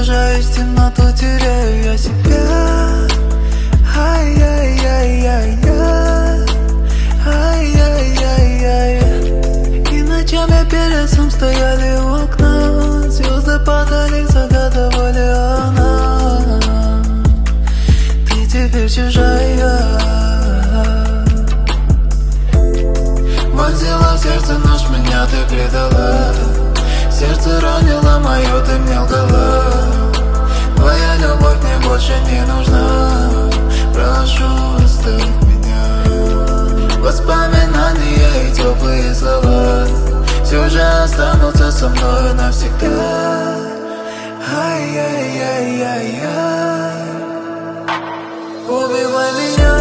погружаюсь в темноту, теряю я себя. Ай-яй-яй-яй-яй, ай-яй-яй-яй. И ночами перед сном стояли у окна, звезды падали, загадывали она. Ты теперь чужая. Боль взяла в сердце нож, меня ты предала. Сердце ранило мое, ты мне лгала. Твоя любовь мне больше не нужна. Прошу, оставь меня. Воспоминания и теплые слова все же останутся со мной навсегда. Ай-яй-яй-яй-яй. Убивай меня.